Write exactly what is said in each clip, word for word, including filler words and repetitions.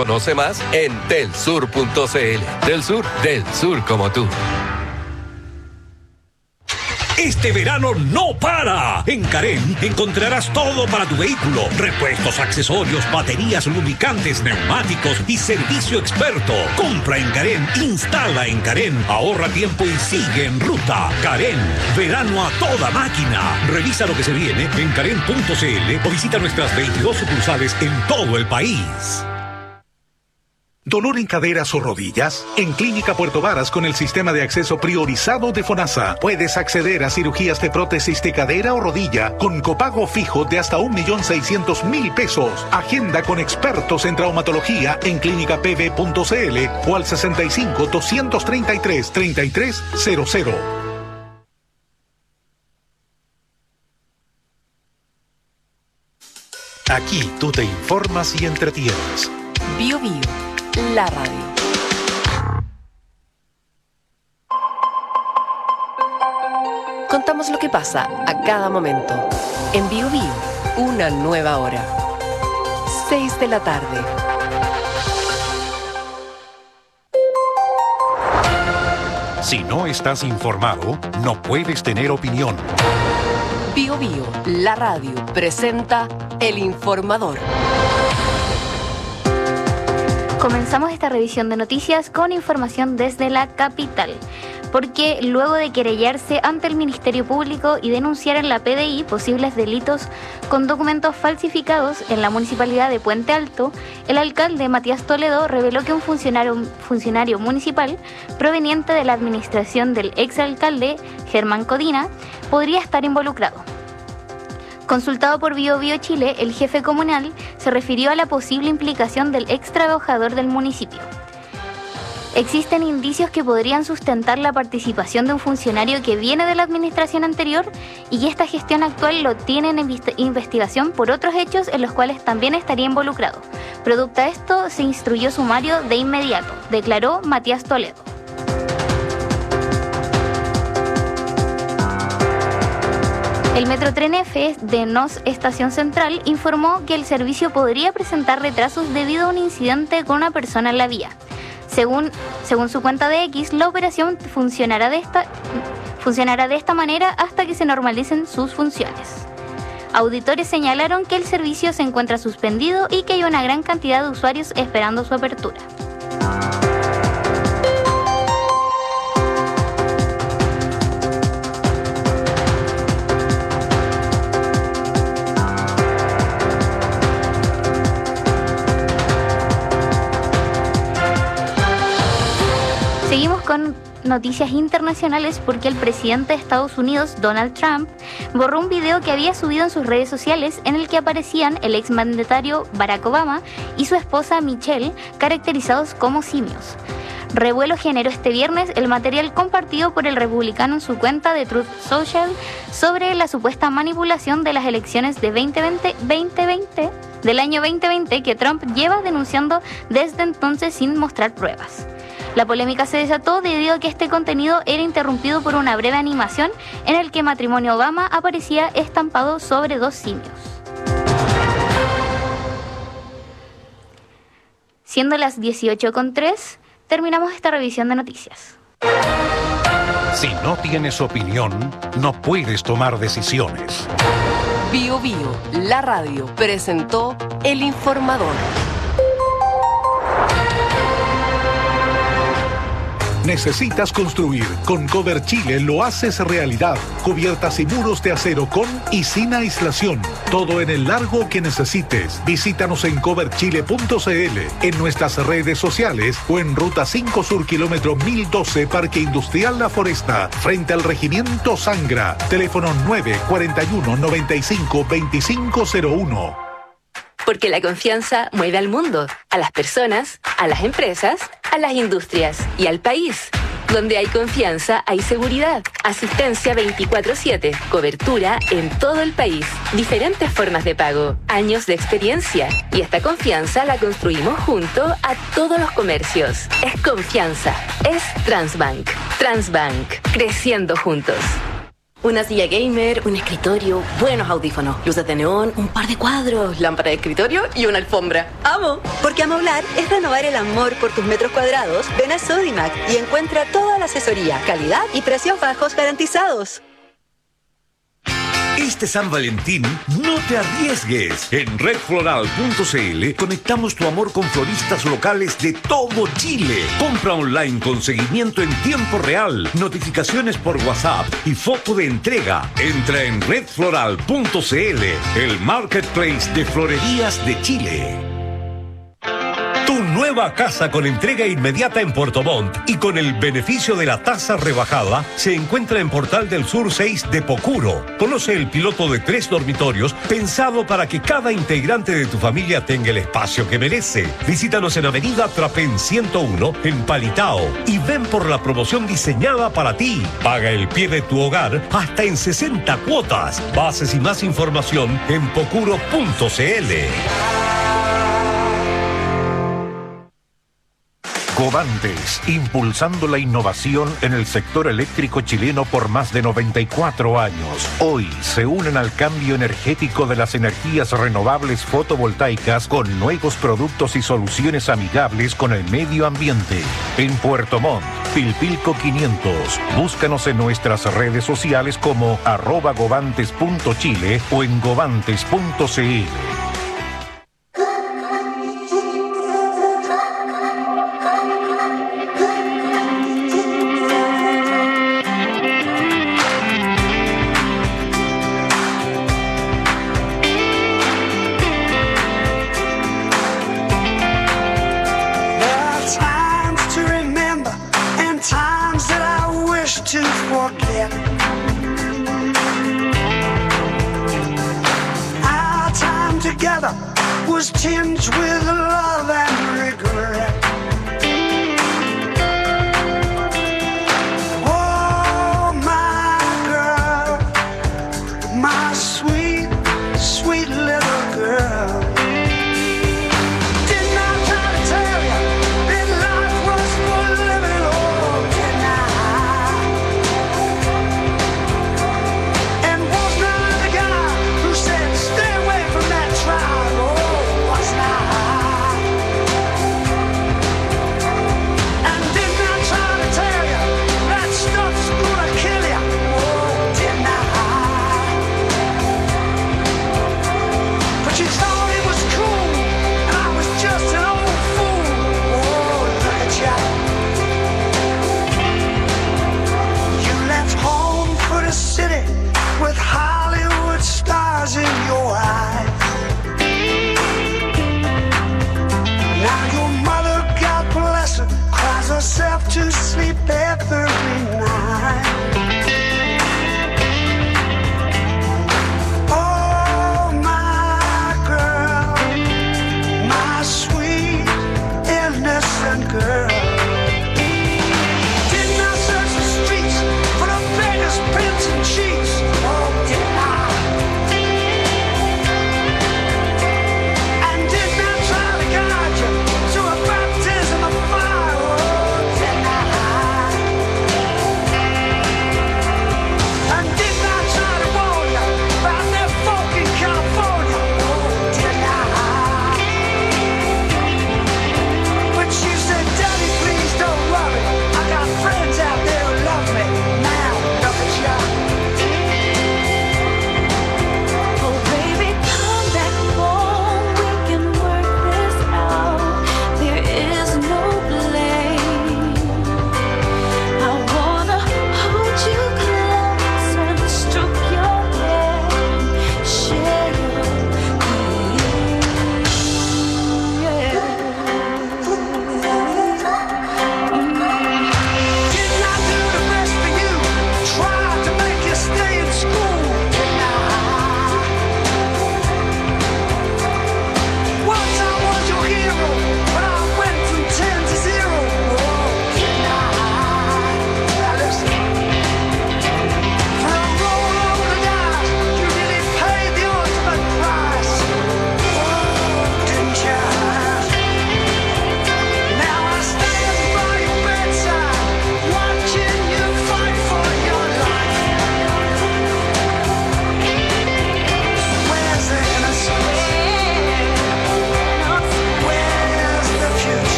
Conoce más en telsur punto c l. Del Sur, del sur como tú. Este verano no para. En Carén encontrarás todo para tu vehículo. Repuestos, accesorios, baterías, lubricantes, neumáticos y servicio experto. Compra en Carén, instala en Carén, ahorra tiempo y sigue en ruta. Carén, verano a toda máquina. Revisa lo que se viene en carén punto c l o visita nuestras veintidós sucursales en todo el país. ¿Dolor en caderas o rodillas? En Clínica Puerto Varas, con el sistema de acceso priorizado de FONASA, puedes acceder a cirugías de prótesis de cadera o rodilla con copago fijo de hasta un millón seiscientos mil pesos. Agenda con expertos en traumatología en clínica p v punto c l o al sesenta y cinco, doscientos treinta y tres, treinta y tres cero cero. Aquí tú te informas y entretienes. Bio Bio, la radio. Contamos lo que pasa a cada momento. En Bio Bio, una nueva hora. Seis de la tarde. Si no estás informado, no puedes tener opinión. Bio Bio, la radio, presenta El Informador. Comenzamos esta revisión de noticias con información desde la capital, porque luego de querellarse ante el Ministerio Público y denunciar en la P D I posibles delitos con documentos falsificados en la municipalidad de Puente Alto, el alcalde Matías Toledo reveló que un funcionario, funcionario municipal proveniente de la administración del exalcalde Germán Codina podría estar involucrado. Consultado por Bio Bio Chile, el jefe comunal se refirió a la posible implicación del ex trabajador del municipio. Existen indicios que podrían sustentar la participación de un funcionario que viene de la administración anterior y que esta gestión actual lo tiene en investigación por otros hechos en los cuales también estaría involucrado. Producto a esto, se instruyó sumario de inmediato, declaró Matías Toledo. El Metrotren F de Nos Estación Central informó que el servicio podría presentar retrasos debido a un incidente con una persona en la vía. Según, según su cuenta de X, la operación funcionará de, esta, funcionará de esta manera hasta que se normalicen sus funciones. Auditores señalaron que el servicio se encuentra suspendido y que hay una gran cantidad de usuarios esperando su apertura. Seguimos con noticias internacionales porque el presidente de Estados Unidos, Donald Trump, borró un video que había subido en sus redes sociales en el que aparecían el exmandatario Barack Obama y su esposa Michelle caracterizados como simios. Revuelo generó este viernes el material compartido por el republicano en su cuenta de Truth Social sobre la supuesta manipulación de las elecciones de veinte veinte del año veinte veinte que Trump lleva denunciando desde entonces sin mostrar pruebas. La polémica se desató debido a que este contenido era interrumpido por una breve animación en el que matrimonio Obama aparecía estampado sobre dos simios. Siendo las dieciocho con tres, terminamos esta revisión de noticias. Si no tienes opinión, no puedes tomar decisiones. Bio Bio, la radio, presentó El Informador. ¿Necesitas construir? Con Cover Chile lo haces realidad. Cubiertas y muros de acero con y sin aislación. Todo en el largo que necesites. Visítanos en cover chile punto c l, en nuestras redes sociales o en Ruta cinco Sur, kilómetro mil doce, Parque Industrial La Foresta, frente al Regimiento Sangra. Teléfono nueve cuatro uno, noventa y cinco, veinticinco cero uno. Porque la confianza mueve al mundo, a las personas, a las empresas, a las industrias y al país. Donde hay confianza, hay seguridad. Asistencia veinticuatro siete. Cobertura en todo el país. Diferentes formas de pago. Años de experiencia. Y esta confianza la construimos junto a todos los comercios. Es confianza. Es Transbank. Transbank. Creciendo juntos. Una silla gamer, un escritorio, buenos audífonos, luces de neón, un par de cuadros, lámpara de escritorio y una alfombra. ¡Amo! Porque amoblar es renovar el amor por tus metros cuadrados. Ven a Sodimac y encuentra toda la asesoría, calidad y precios bajos garantizados. Este San Valentín, no te arriesgues. En red floral punto c l conectamos tu amor con floristas locales de todo Chile. Compra online con seguimiento en tiempo real, notificaciones por WhatsApp y foto de entrega. Entra en red floral punto c l, el marketplace de florerías de Chile. Tu nueva casa con entrega inmediata en Puerto Montt y con el beneficio de la tasa rebajada se encuentra en Portal del Sur seis de Pocuro. Conoce el piloto de tres dormitorios pensado para que cada integrante de tu familia tenga el espacio que merece. Visítanos en Avenida Trapén ciento uno en Palitao y ven por la promoción diseñada para ti. Paga el pie de tu hogar hasta en sesenta cuotas. Bases y más información en pocuro punto c l. Covantes, impulsando la innovación en el sector eléctrico chileno por más de noventa y cuatro años. Hoy se unen al cambio energético de las energías renovables fotovoltaicas con nuevos productos y soluciones amigables con el medio ambiente. En Puerto Montt, Pilpilco quinientos. Búscanos en nuestras redes sociales como arroba govantes punto chile o en govantes punto c l. Was tinged with love and regret. Oh, my girl, my sweet, sweet little girl. Didn't I try to tell you that life was for living? Oh, didn't I? And wasn't I the guy who said, stay away from that tribe? Oh,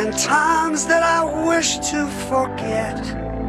and times that I wish to forget.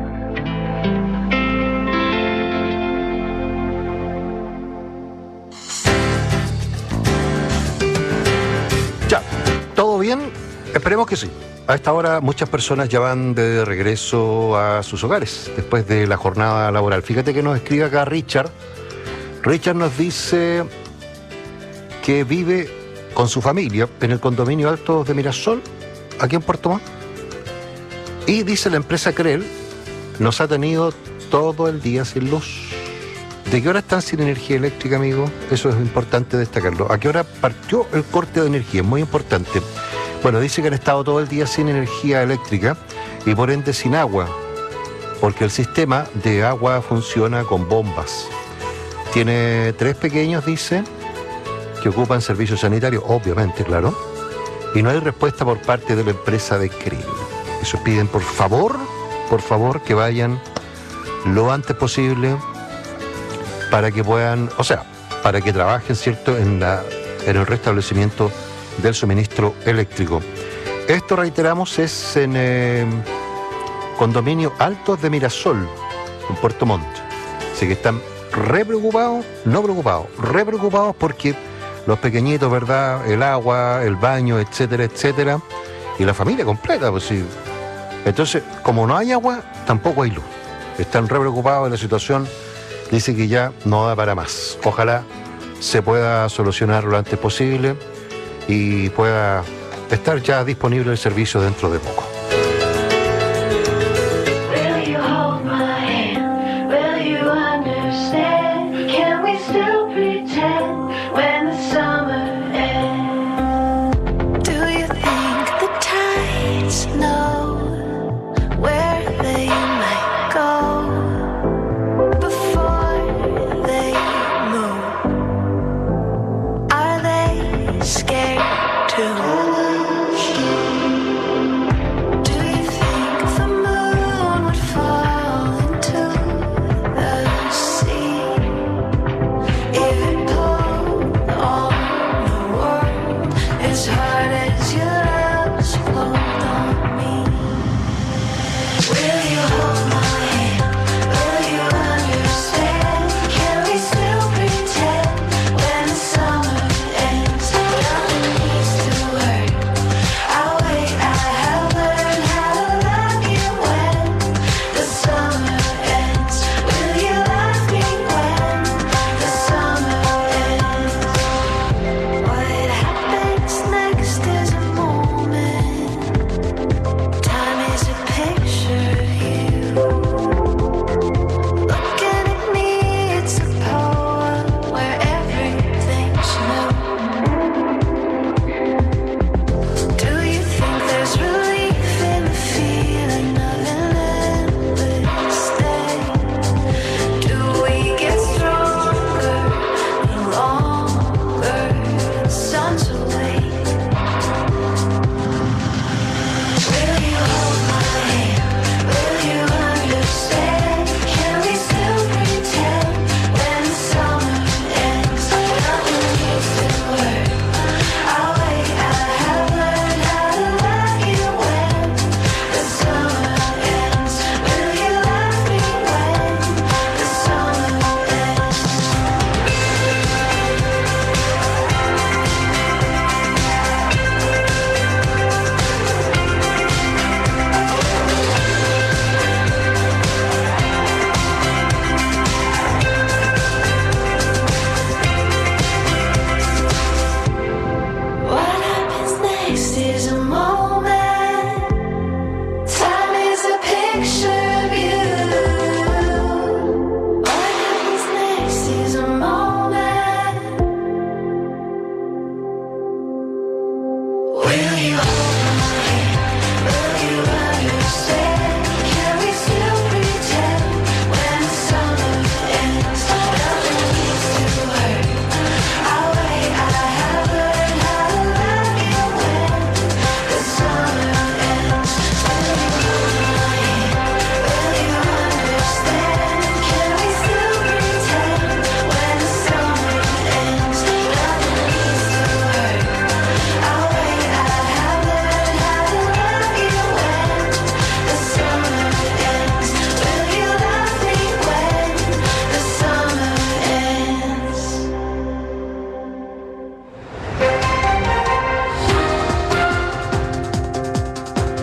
Ya, ¿todo bien? Esperemos que sí. A esta hora muchas personas ya van de regreso a sus hogares después de la jornada laboral. Fíjate que nos escribe acá Richard. Richard nos dice que vive con su familia en el condominio Altos de Mirasol, aquí en Puerto Montt. Y dice la empresa Creel nos ha tenido todo el día sin luz. ¿De qué hora están sin energía eléctrica, amigo? Eso es importante destacarlo. ¿A qué hora partió el corte de energía? Es muy importante. Bueno, dice que han estado todo el día sin energía eléctrica y por ende sin agua, porque el sistema de agua funciona con bombas. Tiene tres pequeños, dice, que ocupan servicios sanitarios, obviamente, claro, y no hay respuesta por parte de la empresa de Creel. Eso piden, por favor, por favor, que vayan lo antes posible para que puedan, o sea, para que trabajen, ¿cierto?, en, la, en el restablecimiento del suministro eléctrico. Esto, reiteramos, es en eh, condominio Altos de Mirasol, en Puerto Montt. Así que están re preocupados, no preocupados, re preocupados porque los pequeñitos, ¿verdad?, el agua, el baño, etcétera, etcétera, y la familia completa, pues sí. Entonces, como no hay agua, tampoco hay luz. Están re preocupados de la situación, dice que ya no da para más. Ojalá se pueda solucionar lo antes posible y pueda estar ya disponible el servicio dentro de poco.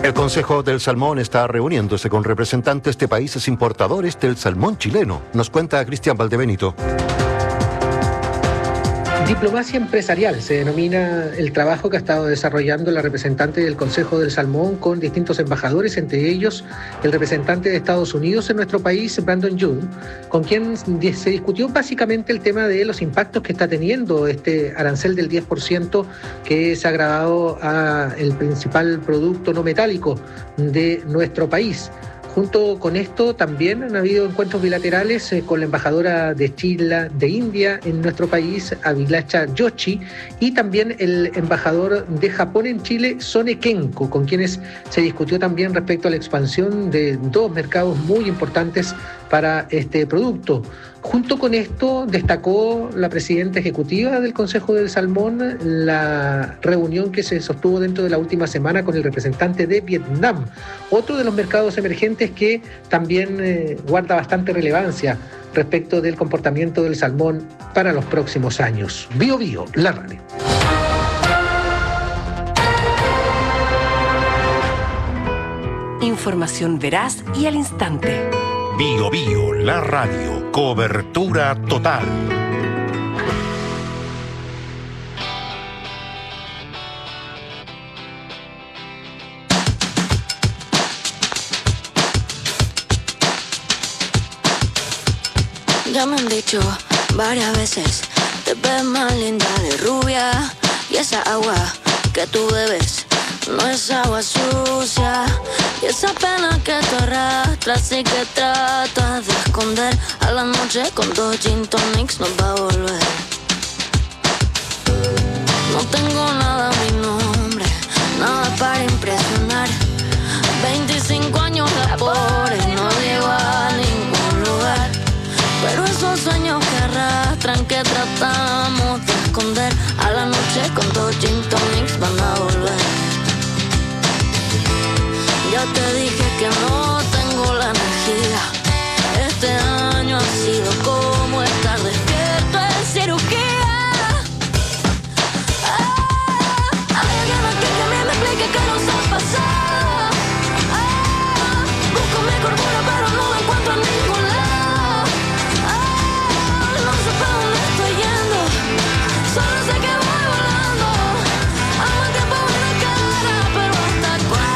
El Consejo del Salmón está reuniéndose con representantes de países importadores del salmón chileno. Nos cuenta Cristian Valdebenito. Diplomacia empresarial se denomina el trabajo que ha estado desarrollando la representante del Consejo del Salmón con distintos embajadores, entre ellos el representante de Estados Unidos en nuestro país, Brandon Young, con quien se discutió básicamente el tema de los impactos que está teniendo este arancel del diez por ciento que se ha agravado a el principal producto no metálico de nuestro país. Junto con esto también han habido encuentros bilaterales eh, con la embajadora de Chile, de India en nuestro país, Abhilasha Joshi, y también el embajador de Japón en Chile, Sone Kenko, con quienes se discutió también respecto a la expansión de dos mercados muy importantes para este producto. Junto con esto, destacó la presidenta ejecutiva del Consejo del Salmón la reunión que se sostuvo dentro de la última semana con el representante de Vietnam, otro de los mercados emergentes que también eh, guarda bastante relevancia respecto del comportamiento del salmón para los próximos años. Bio Bio, la radio. Información veraz y al instante. Bio Bio, la radio, cobertura total. Ya me han dicho varias veces, te ves más linda de rubia, y esa agua que tú bebes no es agua sucia, y esa pena que tú arrastras y que tratas de esconder, a la noche con dos gin tonics nos va a volver. No tengo nada a mi nombre, nada para impresionar, veinticinco años de pobre, no llego a ningún lugar, pero esos sueños que arrastran, que tratamos de esconder, a la noche con dos gin tonics van a volver. Ya te dije que no tengo la energía. Este año ha sido como estar despierto en cirugía. Ah, hay alguien aquí que a mí me explique qué nos ha pasado. Ah, busco mi cordura pero no la encuentro en ningún lado. Ah, no sé para dónde estoy yendo, solo sé que voy volando. Amo el tiempo en la cara, pero hasta cuándo.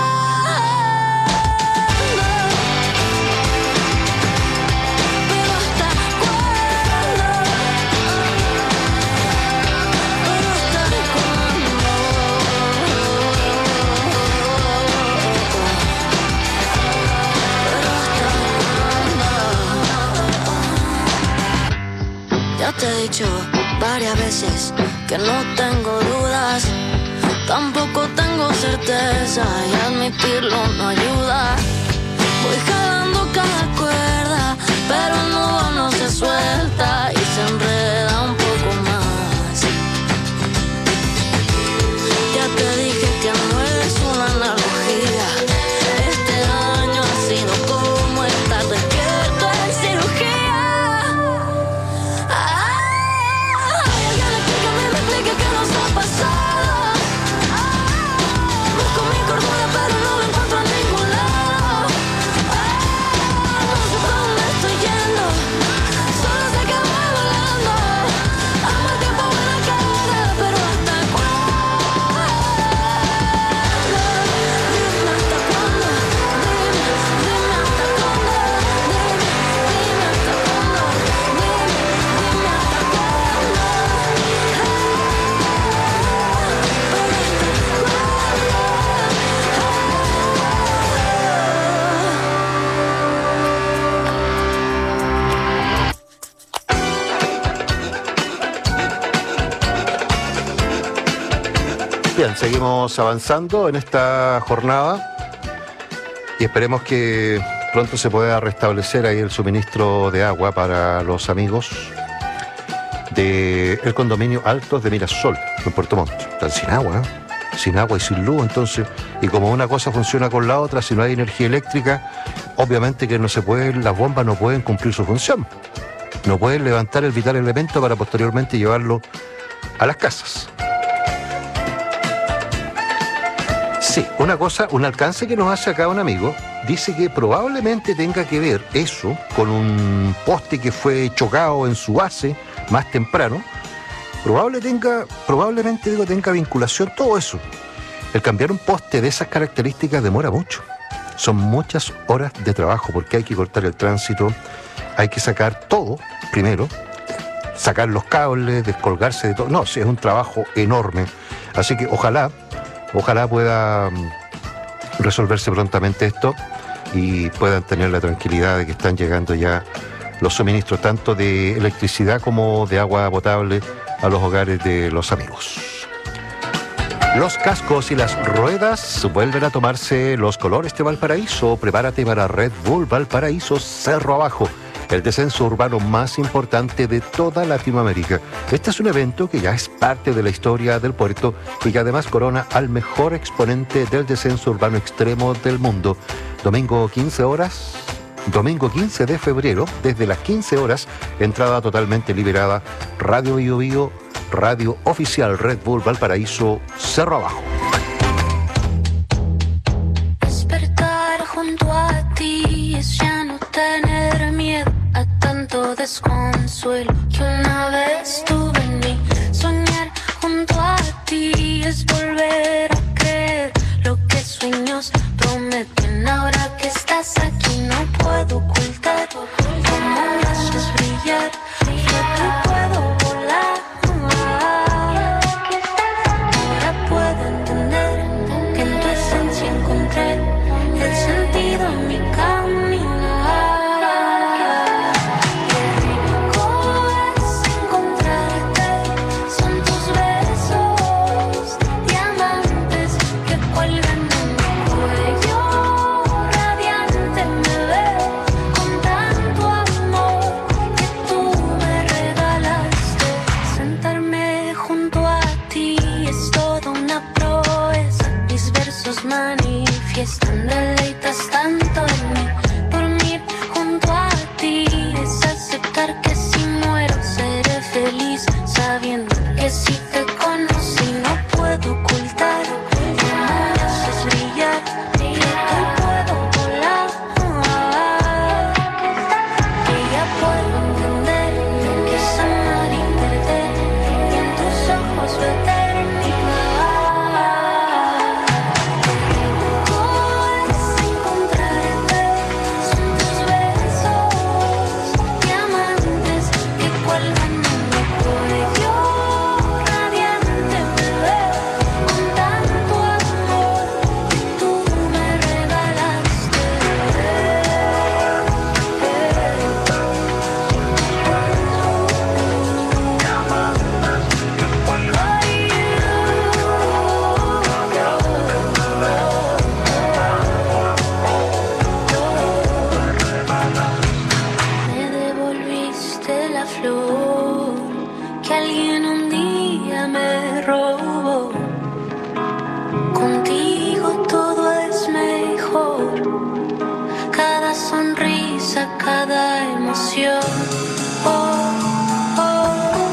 Ya te he dicho varias veces que no tengo dudas, tampoco tengo certeza, y admitirlo no ayuda. Voy jalando cada cuerda, pero el nudo no se suelta y se enreda un poco más. Ya te dije que no es una analogía. Este año ha sido como estar despierto en cirugía. Ah, hay alguien aquí que a mí me explique qué nos ha pasado. Ah, busco mi cordura pero no la encuentro en ningún lado. Ah, no sé para dónde estoy yendo, solo sé que voy volando. Amo el tiempo en la cara, pero hasta cuándo. Dime hasta cuándo. Dime, dime hasta cuándo. Dime, dime hasta cuándo. Dime, dime hasta cuándo. Bien, seguimos avanzando en esta jornada y esperemos que pronto se pueda restablecer ahí el suministro de agua para los amigos del condominio Altos de Mirasol, en Puerto Montt. Están sin agua, ¿eh? Sin agua y sin luz, entonces, y como una cosa funciona con la otra, si no hay energía eléctrica, obviamente que no se puede, las bombas no pueden cumplir su función. No pueden levantar el vital elemento para posteriormente llevarlo a las casas. Sí, una cosa, un alcance que nos hace acá un amigo, dice que probablemente tenga que ver eso con un poste que fue chocado en su base más temprano. Probable tenga, probablemente digo, tenga vinculación todo eso. El cambiar un poste de esas características demora mucho. Son muchas horas de trabajo porque hay que cortar el tránsito, hay que sacar todo primero, sacar los cables, descolgarse de todo. No, sí, es un trabajo enorme. Así que ojalá, ojalá pueda resolverse prontamente esto y puedan tener la tranquilidad de que están llegando ya los suministros tanto de electricidad como de agua potable a los hogares de los amigos. Los cascos y las ruedas vuelven a tomarse los colores de Valparaíso. Prepárate para Red Bull Valparaíso Cerro Abajo, el descenso urbano más importante de toda Latinoamérica. Este es un evento que ya es parte de la historia del puerto y que además corona al mejor exponente del descenso urbano extremo del mundo. Domingo quince horas, domingo quince de febrero, desde las quince horas, entrada totalmente liberada. Radio Bio Bio, radio oficial Red Bull Valparaíso Cerro Abajo. Despertar junto a ti es ya no tener miedo a tanto desconsuelo que una vez tuve en mí. Soñar junto a ti es volver a creer lo que sueños prometen. Ahora que estás aquí no puedo ocultar cómo me haces brillar. Yo te puedo volar. Ahora puedo entender que en tu esencia encontré el sentido en mi caminar. Qué rico es encontrarte, son tus besos, diamantes que cuelgan en mi cuello. Radiante me veo con tanto amor que tú me regalaste. Sentarme junto a ti es toda una proeza. Mis versos manifiestan, deleitas tanto en mí. Dormir junto a ti es aceptar que si muero seré feliz, sabiendo que si te conocí no puedo ocultar cómo me haces brillar. Yo te puedo volar. Que ya puedo entender que es amar y perder y en tus ojos veo eternidad. Qué rico es encontrarte, son tus besos, diamantes que cuelgan en mi cuello. Radiante me veo con tanto amor que tú me regalaste. Me devolviste la flor que alguien un día me robó. Contigo todo es mejor, cada sonrisa, cada emoción. Oh, oh,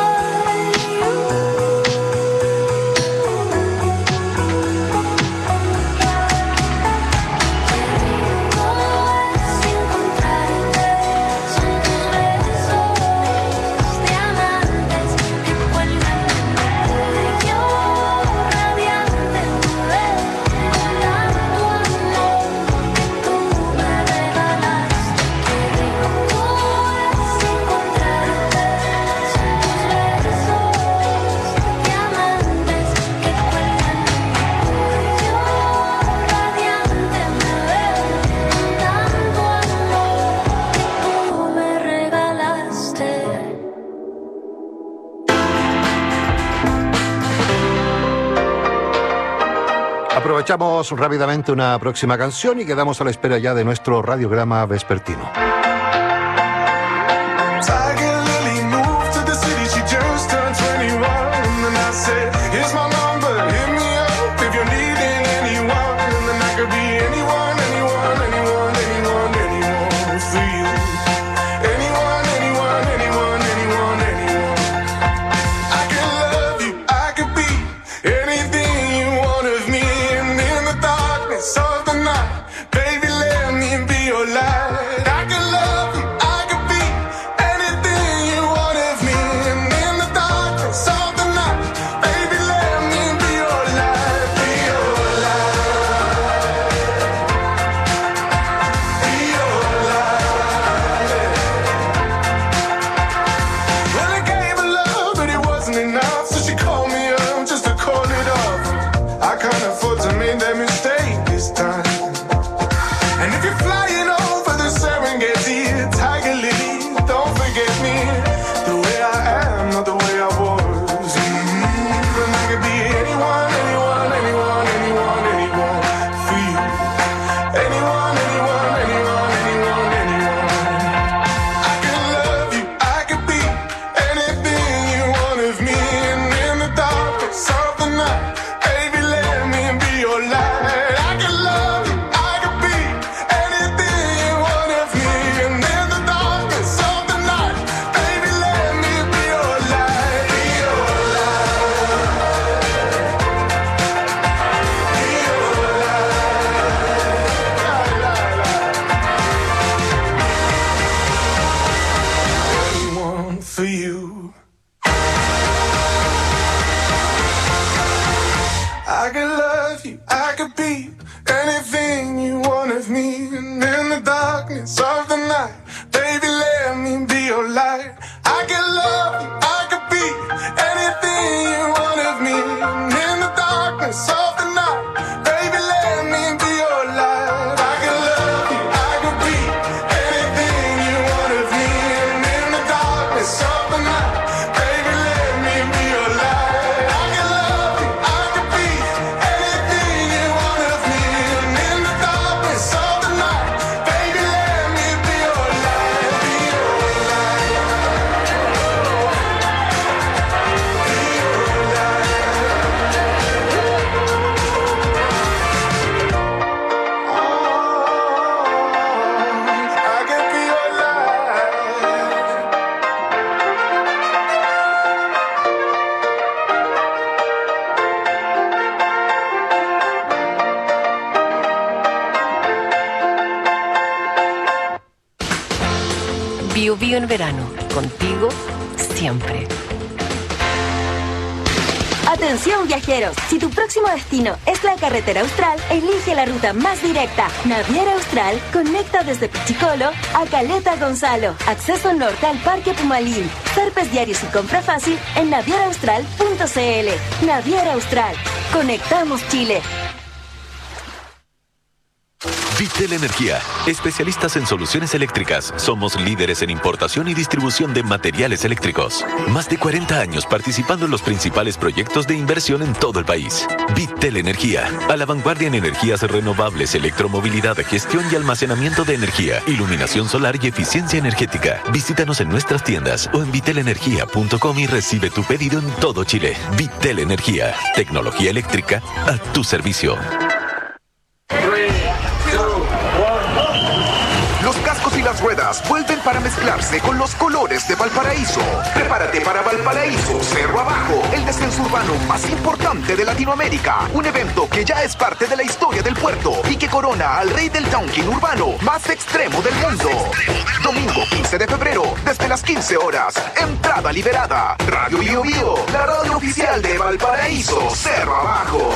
es encontrarte, son tus besos, diamantes que cuelgan en mi cuello. Radiante me veo con tanto amor que tú me regalaste. Qué rico es encontrarte, son tus besos, diamantes que cuelgan en mi cuello. Radiante me veo con tanto amor que tú me regalaste. Aprovechamos rápidamente una próxima canción y quedamos a la espera ya de nuestro radiograma vespertino. Tiger Lily moved to the city, she just turned twenty-one. And I said, here's my number, hit me up if you're needing anyone. And then I could be anyone, anyone, anyone, anyone, anyone for you. Anyone, anyone, anyone, anyone, anyone. I could love you, I could be anything you want of me. And if could be anything you want of me. And in the darkness of the night, baby, let me be your light. I can love you, I could be anything you want of me. And in the darkness of the night, baby, let me be your light. I can love you, I could be anything you want of me. And in the darkness of the night, baby, let me be your light. I can love you, I could be anything you want of me. And in the darkness of the night, baby, let me be your light. Be your I can be your light. Bio Bio en verano, contigo siempre. Atención viajeros, si tu próximo destino es la carretera austral, elige la ruta más directa. Naviera Austral conecta desde Pichicolo a Caleta Gonzalo. Acceso norte al Parque Pumalín. Zarpes diarios y compra fácil en naviera austral punto c l. Naviera Austral. Conectamos Chile. Vitel Energía, especialistas en soluciones eléctricas. Somos líderes en importación y distribución de materiales eléctricos. Más de cuarenta años participando en los principales proyectos de inversión en todo el país. Vitel Energía, a la vanguardia en energías renovables, electromovilidad, gestión y almacenamiento de energía, iluminación solar y eficiencia energética. Visítanos en nuestras tiendas o en vitel energía punto com y recibe tu pedido en todo Chile. Vitel Energía, tecnología eléctrica a tu servicio. Los cascos y las ruedas vuelven para mezclarse con los colores de Valparaíso. Prepárate para Valparaíso Cerro Abajo, el descenso urbano más importante de Latinoamérica. Un evento que ya es parte de la historia del puerto y que corona al rey del taunking urbano más extremo del mundo. Domingo quince de febrero, desde las quince horas. Entrada liberada. Radio Bio Bio, la radio oficial de Valparaíso Cerro Abajo.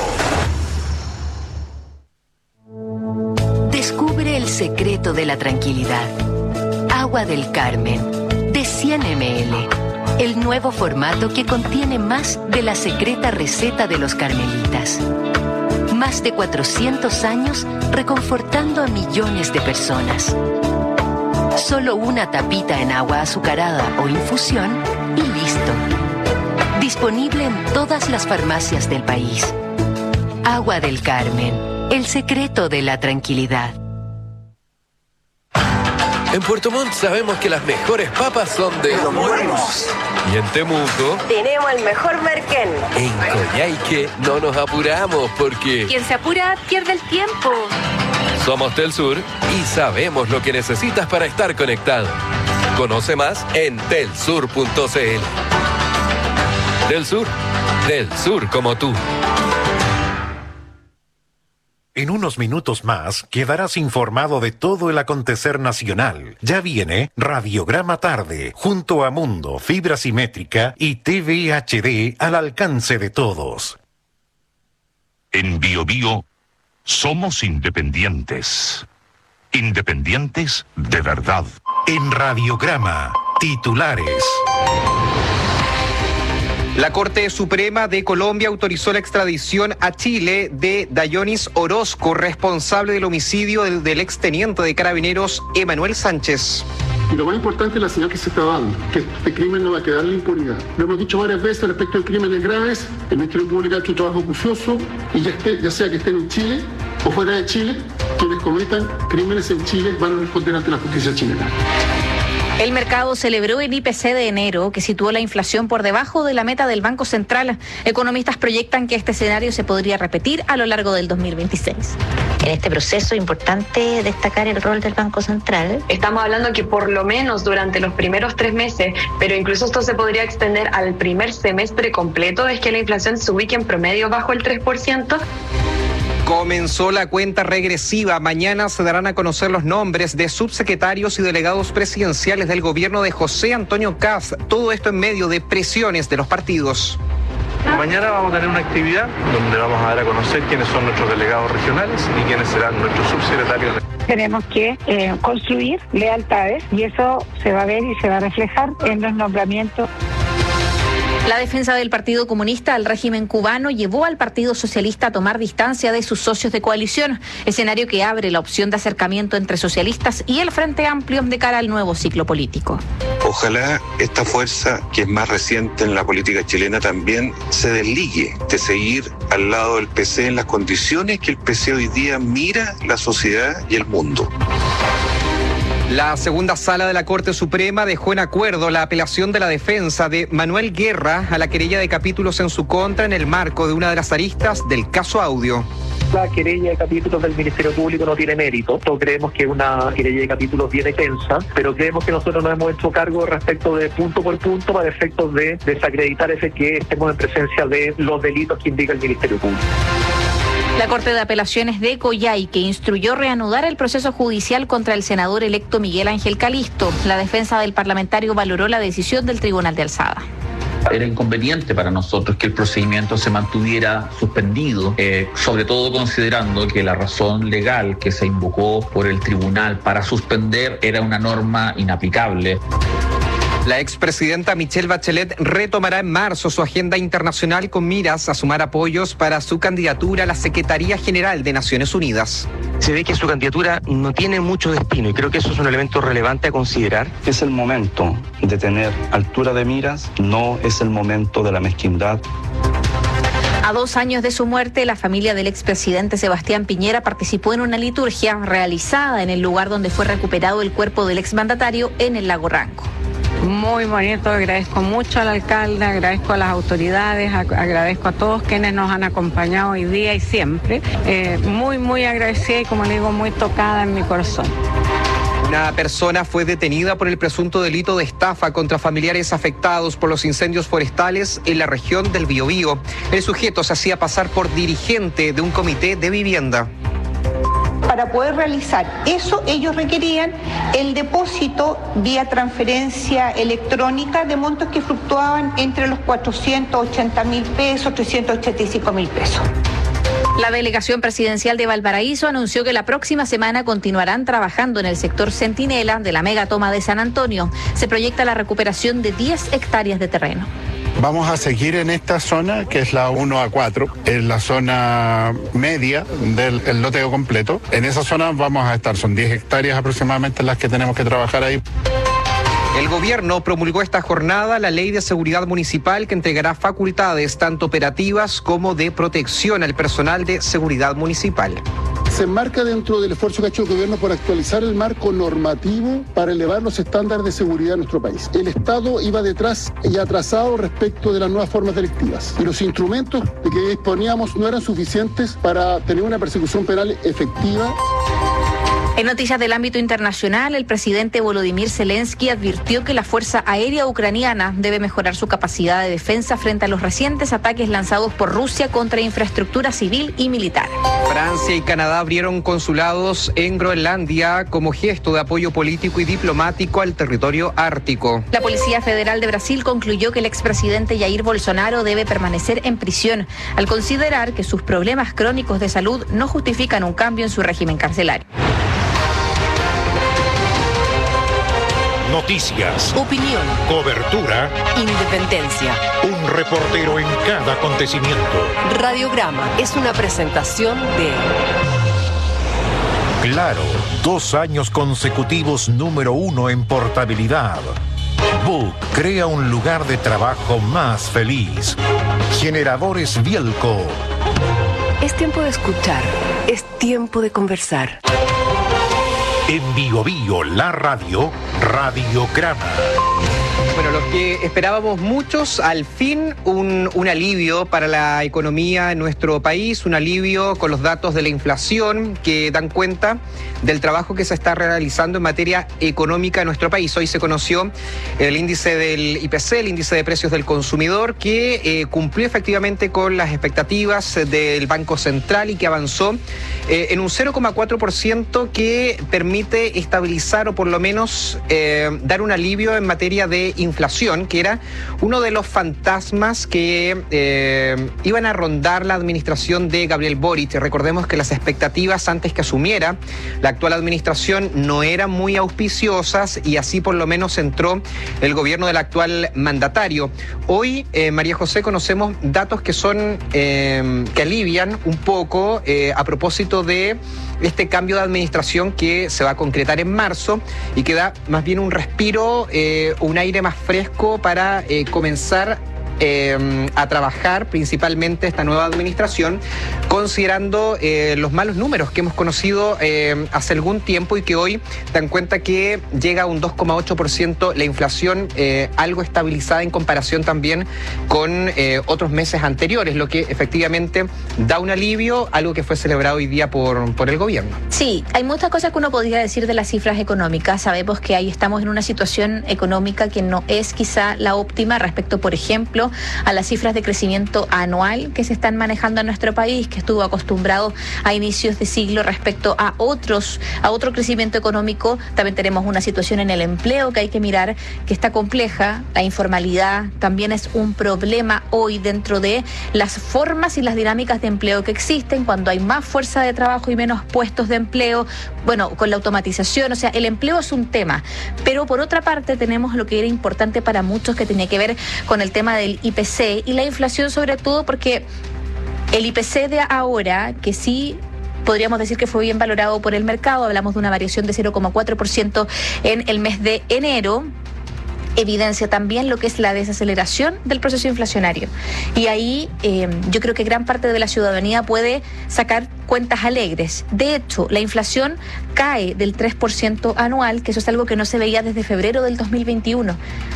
Descubre el secreto de la tranquilidad. Agua del Carmen, de cien mililitros. El nuevo formato que contiene más de la secreta receta de los carmelitas. Más de cuatrocientos años reconfortando a millones de personas. Solo una tapita en agua azucarada o infusión y listo. Disponible en todas las farmacias del país. Agua del Carmen. El secreto de la tranquilidad. En Puerto Montt sabemos que las mejores papas son de Los Buenos. Y en Temuco, tenemos el mejor merquén. en Coyhaique, no nos apuramos porque Quien se apura pierde el tiempo. somos Del Sur y sabemos lo que necesitas para estar conectado. Conoce más en del sur punto c l. Del Sur, del Sur como tú. En unos minutos más quedarás informado de todo el acontecer nacional. Ya viene Radiograma Tarde, junto a Mundo, Fibra Simétrica y T V H D al alcance de todos. En Bio Bio somos independientes. Independientes de verdad. En Radiograma, titulares. La Corte Suprema de Colombia autorizó la extradición a Chile de Dayonis Orozco, responsable del homicidio del, del exteniente de Carabineros Emanuel Sánchez. Y lo más importante es la señal que se está dando, que este crimen no va a quedar en la impunidad. Lo hemos dicho varias veces respecto a crímenes graves, el Ministerio Público ha hecho un trabajo acucioso y ya, esté, ya sea que estén en Chile o fuera de Chile, quienes cometan crímenes en Chile van a responder ante la justicia chilena. El mercado celebró el I P C de enero, que situó la inflación por debajo de la meta del Banco Central. Economistas proyectan que este escenario se podría repetir a lo largo del dos mil veintiséis. En este proceso es importante destacar el rol del Banco Central. Estamos hablando que por lo menos durante los primeros tres meses, pero incluso esto se podría extender al primer semestre completo, es que la inflación se ubique en promedio bajo el tres por ciento. Comenzó la cuenta regresiva. Mañana se darán a conocer los nombres de subsecretarios y delegados presidenciales del gobierno de José Antonio Kast. Todo esto en medio de presiones de los partidos. Mañana vamos a tener una actividad donde vamos a dar a conocer quiénes son nuestros delegados regionales y quiénes serán nuestros subsecretarios. Tenemos que eh, construir lealtades y eso se va a ver y se va a reflejar en los nombramientos. La defensa del Partido Comunista al régimen cubano llevó al Partido Socialista a tomar distancia de sus socios de coalición, escenario que abre la opción de acercamiento entre socialistas y el Frente Amplio de cara al nuevo ciclo político. Ojalá esta fuerza, que es más reciente en la política chilena, también se desligue de seguir al lado del P C en las condiciones que el P C hoy día mira la sociedad y el mundo. La segunda sala de la Corte Suprema dejó en acuerdo la apelación de la defensa de Manuel Guerra a la querella de capítulos en su contra en el marco de una de las aristas del caso Audio. La querella de capítulos del Ministerio Público no tiene mérito. Todos creemos que es una querella de capítulos bien extensa, pero creemos que nosotros nos hemos hecho cargo respecto de punto por punto para efectos de desacreditar ese que estemos en presencia de los delitos que indica el Ministerio Público. La Corte de Apelaciones de Coyhaique instruyó reanudar el proceso judicial contra el senador electo Miguel Ángel Calisto. La defensa del parlamentario valoró la decisión del Tribunal de Alzada. Era inconveniente para nosotros que el procedimiento se mantuviera suspendido, eh, sobre todo considerando que la razón legal que se invocó por el tribunal para suspender era una norma inaplicable. La expresidenta Michelle Bachelet retomará en marzo su agenda internacional con miras a sumar apoyos para su candidatura a la Secretaría General de Naciones Unidas. Se ve que su candidatura no tiene mucho destino y creo que eso es un elemento relevante a considerar. Es el momento de tener altura de miras, no es el momento de la mezquindad. A dos años de su muerte, la familia del expresidente Sebastián Piñera participó en una liturgia realizada en el lugar donde fue recuperado el cuerpo del exmandatario en el lago Ranco. Muy bonito, agradezco mucho al alcalde, agradezco a las autoridades, agradezco a todos quienes nos han acompañado hoy día y siempre. Eh, muy, muy agradecida y, como le digo, muy tocada en mi corazón. Una persona fue detenida por el presunto delito de estafa contra familiares afectados por los incendios forestales en la región del Biobío. El sujeto se hacía pasar por dirigente de un comité de vivienda. Para poder realizar eso, ellos requerían el depósito vía transferencia electrónica de montos que fluctuaban entre los cuatrocientos ochenta mil pesos, trescientos ochenta y cinco mil pesos. La delegación presidencial de Valparaíso anunció que la próxima semana continuarán trabajando en el sector Centinela de la megatoma de San Antonio. Se proyecta la recuperación de diez hectáreas de terreno. Vamos a seguir en esta zona, que es la uno a cuatro, en la zona media del el loteo completo. En esa zona vamos a estar, son diez hectáreas aproximadamente las que tenemos que trabajar ahí. El gobierno promulgó esta jornada la Ley de Seguridad Municipal que entregará facultades tanto operativas como de protección al personal de seguridad municipal. Se enmarca dentro del esfuerzo que ha hecho el gobierno por actualizar el marco normativo para elevar los estándares de seguridad en nuestro país. El Estado iba detrás y atrasado respecto de las nuevas formas delictivas y los instrumentos de que disponíamos no eran suficientes para tener una persecución penal efectiva. En noticias del ámbito internacional, el presidente Volodymyr Zelensky advirtió que la Fuerza Aérea Ucraniana debe mejorar su capacidad de defensa frente a los recientes ataques lanzados por Rusia contra infraestructura civil y militar. Francia y Canadá abrieron consulados en Groenlandia como gesto de apoyo político y diplomático al territorio ártico. La Policía Federal de Brasil concluyó que el expresidente Jair Bolsonaro debe permanecer en prisión, al considerar que sus problemas crónicos de salud no justifican un cambio en su régimen carcelario. Noticias, opinión, cobertura, independencia. Un reportero en cada acontecimiento. Radiograma es una presentación de Claro, dos años consecutivos número uno en portabilidad. Book crea un lugar de trabajo más feliz. Generadores Bielco. Es tiempo de escuchar, es tiempo de conversar. En Bio Bio, la radio, Radiograma. Bueno, los que esperábamos muchos, al fin un, un alivio para la economía en nuestro país, un alivio con los datos de la inflación que dan cuenta del trabajo que se está realizando en materia económica en nuestro país. Hoy se conoció el índice del I P C, el índice de precios del consumidor, que eh, cumplió efectivamente con las expectativas del Banco Central y que avanzó eh, en un cero coma cuatro por ciento que permite estabilizar o por lo menos eh, dar un alivio en materia de inflación inflación, que era uno de los fantasmas que eh, iban a rondar la administración de Gabriel Boric. Recordemos que las expectativas antes que asumiera la actual administración no eran muy auspiciosas y así por lo menos entró el gobierno del actual mandatario. Hoy, eh, María José, conocemos datos que son eh, que alivian un poco eh, a propósito de este cambio de administración que se va a concretar en marzo y que da más bien un respiro, eh, un aire más fresco para eh, comenzar Eh, a trabajar principalmente esta nueva administración, considerando eh, los malos números que hemos conocido eh, hace algún tiempo y que hoy dan cuenta que llega a un dos coma ocho por ciento la inflación, eh, algo estabilizada en comparación también con eh, otros meses anteriores, lo que efectivamente da un alivio, algo que fue celebrado hoy día por, por el gobierno. Sí, hay muchas cosas que uno podría decir de las cifras económicas. Sabemos que ahí estamos en una situación económica que no es quizá la óptima respecto, por ejemplo, a las cifras de crecimiento anual que se están manejando en nuestro país, que estuvo acostumbrado a inicios de siglo respecto a otros, a otro crecimiento económico. También tenemos una situación en el empleo que hay que mirar, que está compleja. La informalidad también es un problema hoy dentro de las formas y las dinámicas de empleo que existen, cuando hay más fuerza de trabajo y menos puestos de empleo, bueno, con la automatización, o sea, el empleo es un tema. Pero por otra parte tenemos lo que era importante para muchos, que tenía que ver con el tema del I P C y la inflación, sobre todo porque el I P C de ahora, que sí podríamos decir que fue bien valorado por el mercado, hablamos de una variación de cero coma cuatro por ciento en el mes de enero, evidencia también lo que es la desaceleración del proceso inflacionario. Y ahí eh, yo creo que gran parte de la ciudadanía puede sacar cuentas alegres. De hecho, la inflación cae del tres por ciento anual, que eso es algo que no se veía desde febrero del dos mil veintiuno.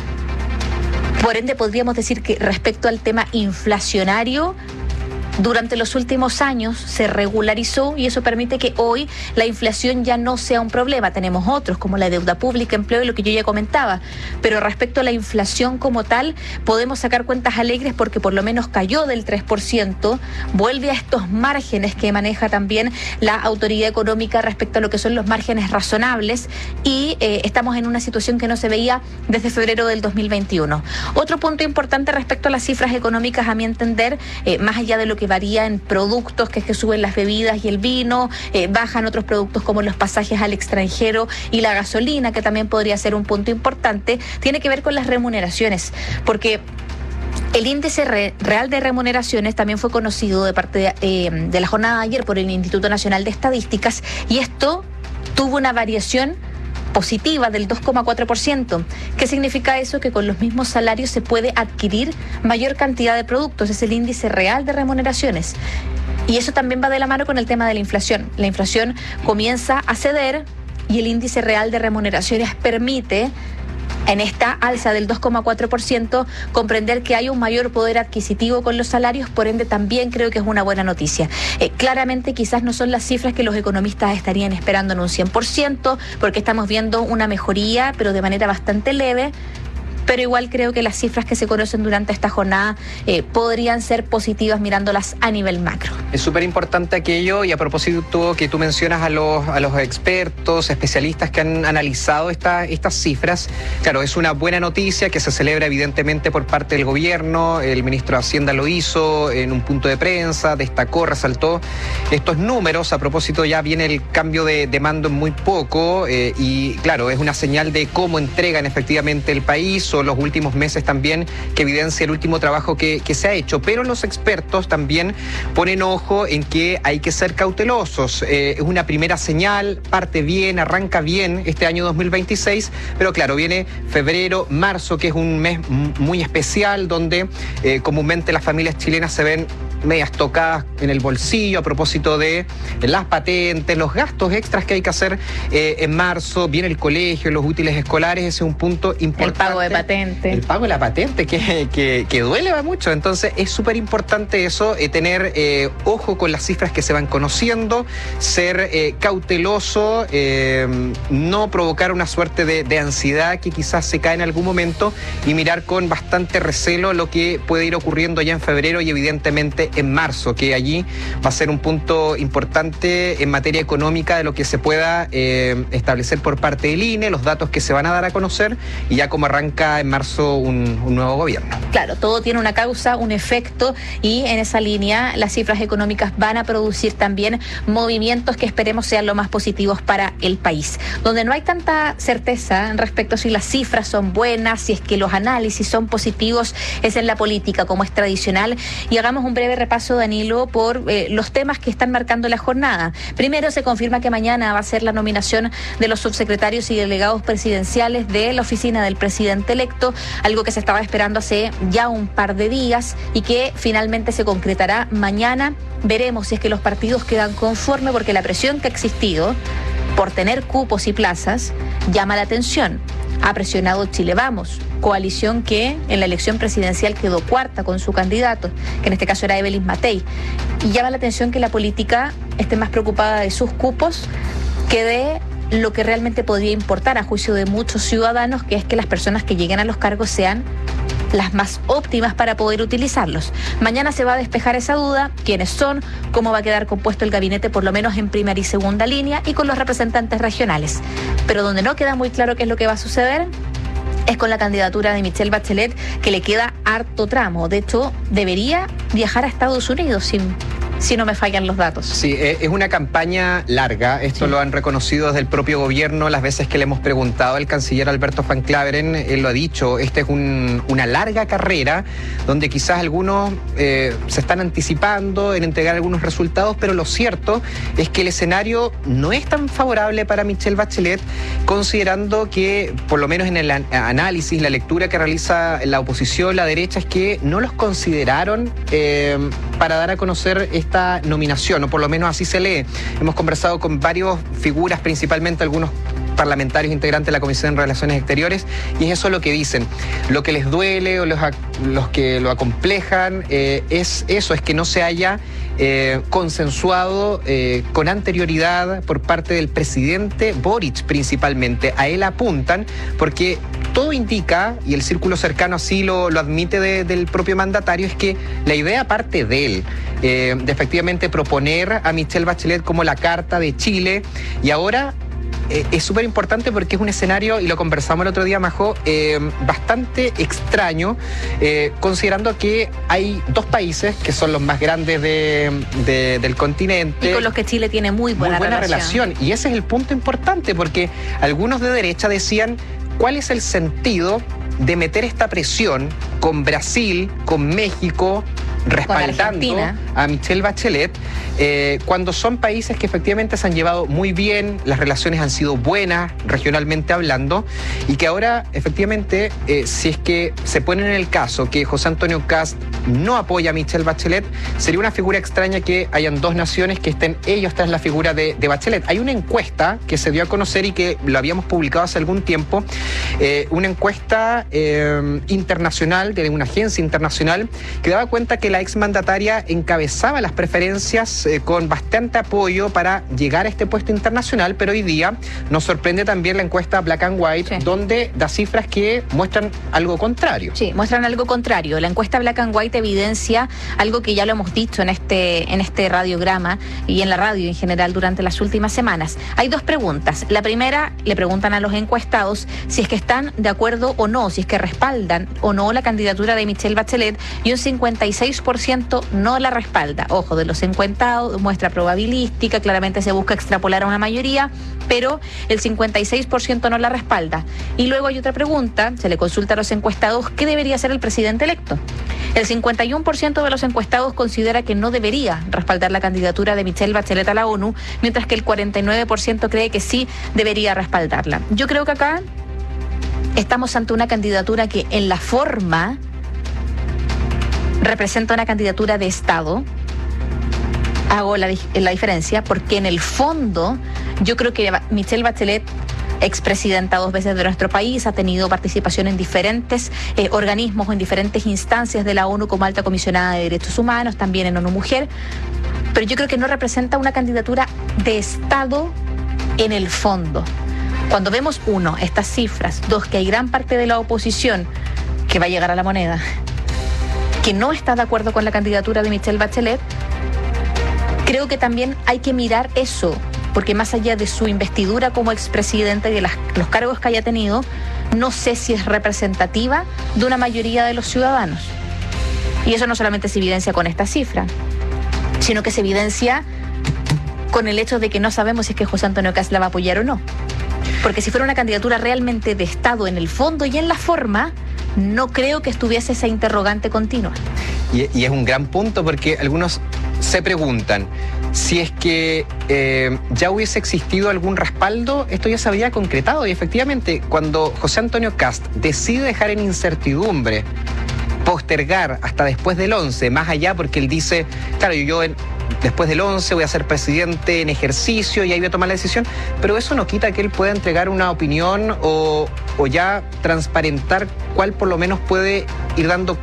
Por ende, podríamos decir que respecto al tema inflacionario, durante los últimos años se regularizó y eso permite que hoy la inflación ya no sea un problema. Tenemos otros como la deuda pública, empleo y lo que yo ya comentaba, pero respecto a la inflación como tal podemos sacar cuentas alegres porque por lo menos cayó del tres por ciento, vuelve a estos márgenes que maneja también la autoridad económica respecto a lo que son los márgenes razonables y eh, estamos en una situación que no se veía desde febrero del dos mil veintiuno. Otro punto importante respecto a las cifras económicas, a mi entender, eh, más allá de lo que varía en productos, que es que suben las bebidas y el vino, eh, bajan otros productos como los pasajes al extranjero y la gasolina, que también podría ser un punto importante, tiene que ver con las remuneraciones, porque el índice re, real de remuneraciones también fue conocido de parte de, eh, de la jornada de ayer por el Instituto Nacional de Estadísticas y esto tuvo una variación positiva del dos coma cuatro por ciento. ¿Qué significa eso? Que con los mismos salarios se puede adquirir mayor cantidad de productos. Es el índice real de remuneraciones. Y eso también va de la mano con el tema de la inflación. La inflación comienza a ceder y el índice real de remuneraciones permite, en esta alza del dos coma cuatro por ciento, comprender que hay un mayor poder adquisitivo con los salarios, por ende también creo que es una buena noticia. Eh, claramente quizás no son las cifras que los economistas estarían esperando en un cien por ciento, porque estamos viendo una mejoría, pero de manera bastante leve, pero igual creo que las cifras que se conocen durante esta jornada eh, podrían ser positivas mirándolas a nivel macro. Es súper importante aquello, y a propósito que tú mencionas a los, a los expertos, especialistas que han analizado esta, estas cifras, claro, es una buena noticia que se celebra evidentemente por parte del gobierno. El ministro de Hacienda lo hizo en un punto de prensa, destacó, resaltó estos números. A propósito, ya viene el cambio de, de mando en muy poco eh, y claro, es una señal de cómo entregan efectivamente el país, o los últimos meses también, que evidencia el último trabajo que, que se ha hecho. Pero los expertos también ponen ojo en que hay que ser cautelosos. Eh, es una primera señal, parte bien, arranca bien este año dos mil veintiséis, pero claro, viene febrero, marzo, que es un mes muy especial, donde eh, comúnmente las familias chilenas se ven medias tocadas en el bolsillo a propósito de las patentes, los gastos extras que hay que hacer eh, en marzo, viene el colegio, los útiles escolares, ese es un punto importante. El pago de patente. El pago de la patente, que, que, que duele mucho. Entonces es súper importante eso, eh, tener eh, ojo con las cifras que se van conociendo, ser eh, cauteloso, eh, no provocar una suerte de, de ansiedad que quizás se cae en algún momento, y mirar con bastante recelo lo que puede ir ocurriendo ya en febrero y evidentemente en marzo, que allí va a ser un punto importante en materia económica de lo que se pueda eh, establecer por parte del I N E, los datos que se van a dar a conocer y ya como arranca en marzo un, un nuevo gobierno. Claro, todo tiene una causa, un efecto, y en esa línea las cifras económicas van a producir también movimientos que esperemos sean lo más positivos para el país. Donde no hay tanta certeza respecto a si las cifras son buenas, si es que los análisis son positivos, es en la política, como es tradicional. Y hagamos un breve repaso, Danilo, por eh, los temas que están marcando la jornada. Primero, se confirma que mañana va a ser la nominación de los subsecretarios y delegados presidenciales de la oficina del presidente electo, algo que se estaba esperando hace ya un par de días y que finalmente se concretará mañana. Veremos si es que los partidos quedan conformes, porque la presión que ha existido por tener cupos y plazas llama la atención. Ha presionado Chile Vamos, coalición que en la elección presidencial quedó cuarta con su candidato, que en este caso era Evelyn Matei. Y llama la atención que la política esté más preocupada de sus cupos que de lo que realmente podría importar a juicio de muchos ciudadanos, que es que las personas que lleguen a los cargos sean las más óptimas para poder utilizarlos. Mañana se va a despejar esa duda, quiénes son, cómo va a quedar compuesto el gabinete, por lo menos en primera y segunda línea, y con los representantes regionales. Pero donde no queda muy claro qué es lo que va a suceder es con la candidatura de Michelle Bachelet, que le queda harto tramo. De hecho, debería viajar a Estados Unidos sin... si no me fallan los datos. Sí, es una campaña larga, esto sí. Lo han reconocido desde el propio gobierno las veces que le hemos preguntado al canciller Alberto Van Claveren, él lo ha dicho, esta es un, una larga carrera donde quizás algunos eh, se están anticipando en entregar algunos resultados, pero lo cierto es que el escenario no es tan favorable para Michelle Bachelet, considerando que, por lo menos en el análisis, la lectura que realiza la oposición, la derecha, es que no los consideraron eh, para dar a conocer esta nominación, o por lo menos así se lee. Hemos conversado con varias figuras, principalmente algunos parlamentarios integrantes de la Comisión de Relaciones Exteriores, y es eso lo que dicen. Lo que les duele o los, los que lo acomplejan eh, es eso, es que no se haya eh, consensuado eh, con anterioridad por parte del presidente Boric principalmente. A él apuntan porque todo indica, y el círculo cercano así lo, lo admite de, del propio mandatario, es que la idea parte de él, eh, de efectivamente proponer a Michelle Bachelet como la carta de Chile, y ahora Eh, es súper importante porque es un escenario, y lo conversamos el otro día, Majo, eh, bastante extraño, eh, considerando que hay dos países que son los más grandes de, de, del continente. Y con los que Chile tiene muy buena, muy buena relación. relación. Y ese es el punto importante, porque algunos de derecha decían, ¿cuál es el sentido de meter esta presión con Brasil, con México, respaldando a Michelle Bachelet, eh, cuando son países que efectivamente se han llevado muy bien, las relaciones han sido buenas, regionalmente hablando, y que ahora efectivamente, eh, si es que se pone en el caso que José Antonio Kast no apoya a Michelle Bachelet, sería una figura extraña que hayan dos naciones que estén ellos tras la figura de, de Bachelet. Hay una encuesta que se dio a conocer y que lo habíamos publicado hace algún tiempo, eh, una encuesta eh, internacional, de una agencia internacional, que daba cuenta que la exmandataria encabezaba las preferencias eh, con bastante apoyo para llegar a este puesto internacional, pero hoy día nos sorprende también la encuesta Black and White, sí, donde da cifras que muestran algo contrario. Sí, muestran algo contrario. La encuesta Black and White evidencia algo que ya lo hemos dicho en este, en este radiograma y en la radio en general durante las últimas semanas. Hay dos preguntas. La primera, le preguntan a los encuestados si es que están de acuerdo o no, si es que respaldan o no la candidatura de Michelle Bachelet, y un cincuenta y seis por ciento no la respalda. Ojo, de los encuestados, muestra probabilística, claramente se busca extrapolar a una mayoría, pero el cincuenta y seis por ciento no la respalda. Y luego hay otra pregunta, se le consulta a los encuestados qué debería hacer el presidente electo. El cincuenta y uno por ciento de los encuestados considera que no debería respaldar la candidatura de Michelle Bachelet a la ONU, mientras que el cuarenta y nueve por ciento cree que sí debería respaldarla. Yo creo que acá estamos ante una candidatura que en la forma representa una candidatura de Estado. Hago la, la diferencia porque en el fondo yo creo que Michelle Bachelet, expresidenta dos veces de nuestro país, ha tenido participación en diferentes eh, organismos, en diferentes instancias de la ONU como alta comisionada de derechos humanos, también en ONU Mujer, pero yo creo que no representa una candidatura de Estado en el fondo. Cuando vemos, uno, estas cifras, dos, que hay gran parte de la oposición que va a llegar a la moneda, que no está de acuerdo con la candidatura de Michelle Bachelet, creo que también hay que mirar eso, porque más allá de su investidura como expresidente y de las, los cargos que haya tenido, no sé si es representativa de una mayoría de los ciudadanos. Y eso no solamente se evidencia con esta cifra, sino que se evidencia con el hecho de que no sabemos si es que José Antonio Kast la va a apoyar o no. Porque si fuera una candidatura realmente de Estado en el fondo y en la forma, no creo que estuviese esa interrogante continua. Y, y es un gran punto porque algunos se preguntan si es que eh, ya hubiese existido algún respaldo, esto ya se habría concretado. Y efectivamente, cuando José Antonio Kast decide dejar en incertidumbre, postergar hasta después del once, más allá porque él dice, claro, yo en, después del once voy a ser presidente en ejercicio y ahí voy a tomar la decisión, pero eso no quita que él pueda entregar una opinión o, o ya transparentar cuál por lo menos puede ir dando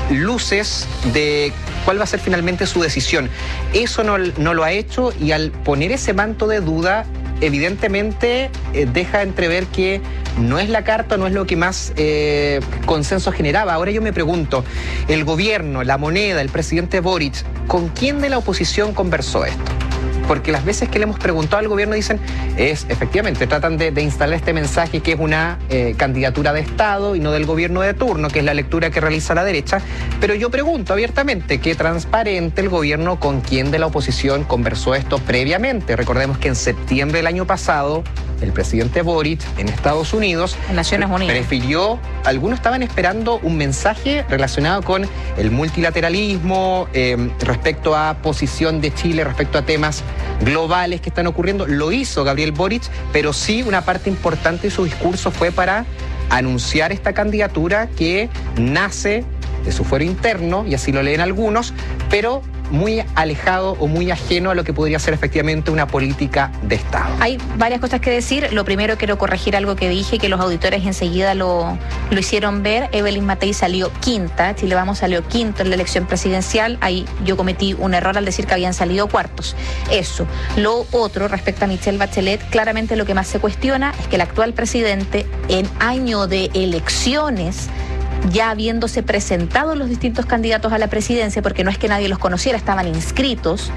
luces de cuál va a ser finalmente su decisión. Eso no, no lo ha hecho y al poner ese manto de duda, evidentemente eh, deja entrever que no es la carta, no es lo que más eh, consenso generaba. Ahora yo me pregunto, el gobierno, la moneda, el presidente Boric, ¿con quién de la oposición conversó esto? Porque las veces que le hemos preguntado al gobierno dicen, es efectivamente, tratan de, de instalar este mensaje que es una eh, candidatura de Estado y no del gobierno de turno, que es la lectura que realiza la derecha. Pero yo pregunto abiertamente, ¿qué transparente el gobierno con quién de la oposición conversó esto previamente? Recordemos que en septiembre del año pasado, el presidente Boric en Estados Unidos en Naciones Unidas prefirió, algunos estaban esperando un mensaje relacionado con el multilateralismo, eh, respecto a posición de Chile, respecto a temas globales que están ocurriendo. Lo hizo Gabriel Boric, pero sí una parte importante de su discurso fue para anunciar esta candidatura que nace de su fuero interno, y así lo leen algunos, pero muy alejado o muy ajeno a lo que podría ser efectivamente una política de Estado. Hay varias cosas que decir. Lo primero, quiero corregir algo que dije, que los auditores enseguida lo, lo hicieron ver. Evelyn Matei salió quinta, Chile Vamos salió quinto en la elección presidencial. Ahí yo cometí un error al decir que habían salido cuartos. Eso. Lo otro, respecto a Michelle Bachelet, claramente lo que más se cuestiona es que el actual presidente, en año de elecciones, ya habiéndose presentado los distintos candidatos a la presidencia, porque no es que nadie los conociera, estaban inscritos,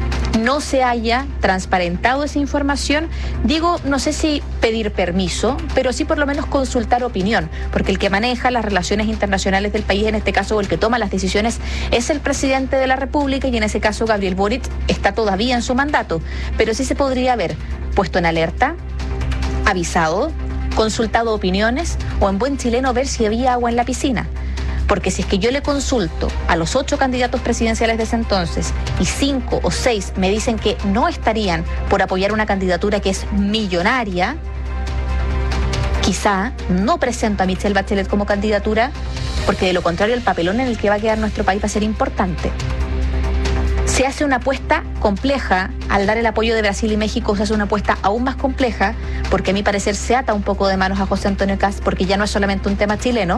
no se haya transparentado esa información. Digo, no sé si pedir permiso, pero sí por lo menos consultar opinión, porque el que maneja las relaciones internacionales del país, en este caso, o el que toma las decisiones, es el presidente de la República, y en ese caso Gabriel Boric está todavía en su mandato, pero sí se podría haber puesto en alerta, avisado, consultado opiniones, o en buen chileno ver si había agua en la piscina. Porque si es que yo le consulto a los ocho candidatos presidenciales de ese entonces y cinco o seis me dicen que no estarían por apoyar una candidatura que es millonaria, quizá no presento a Michelle Bachelet como candidatura, porque de lo contrario el papelón en el que va a quedar nuestro país va a ser importante. Se hace una apuesta compleja al dar el apoyo de Brasil y México, se hace una apuesta aún más compleja, porque a mi parecer se ata un poco de manos a José Antonio Kast, porque ya no es solamente un tema chileno,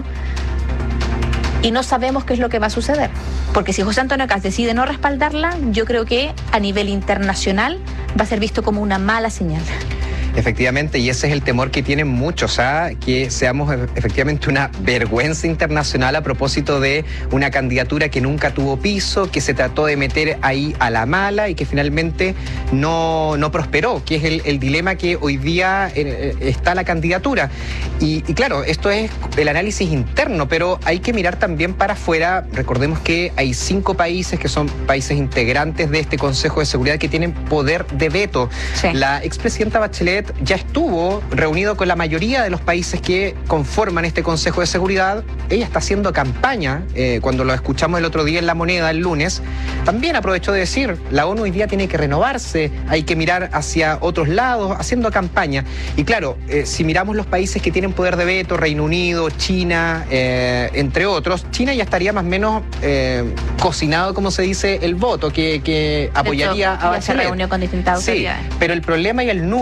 y no sabemos qué es lo que va a suceder. Porque si José Antonio Kast decide no respaldarla, yo creo que a nivel internacional va a ser visto como una mala señal. Efectivamente, y ese es el temor que tienen muchos, ¿ah? Que seamos efectivamente una vergüenza internacional a propósito de una candidatura que nunca tuvo piso, que se trató de meter ahí a la mala y que finalmente no, no prosperó, que es el, el dilema que hoy día eh, está la candidatura. Y, y claro, esto es el análisis interno, pero hay que mirar también para afuera. Recordemos que hay cinco países que son países integrantes de este Consejo de Seguridad que tienen poder de veto. Sí. La expresidenta Bachelet ya estuvo reunido con la mayoría de los países que conforman este Consejo de Seguridad. Ella está haciendo campaña, eh, cuando lo escuchamos el otro día en La Moneda, el lunes, también aprovechó de decir, la ONU hoy día tiene que renovarse, hay que mirar hacia otros lados, haciendo campaña. Y claro, eh, si miramos los países que tienen poder de veto, Reino Unido, China, eh, entre otros, China ya estaría más o menos eh, cocinado, como se dice, el voto que, que apoyaría hecho, a Bachelet. Se reunió con distintas autoridades. Sí, pero el problema y el nudo está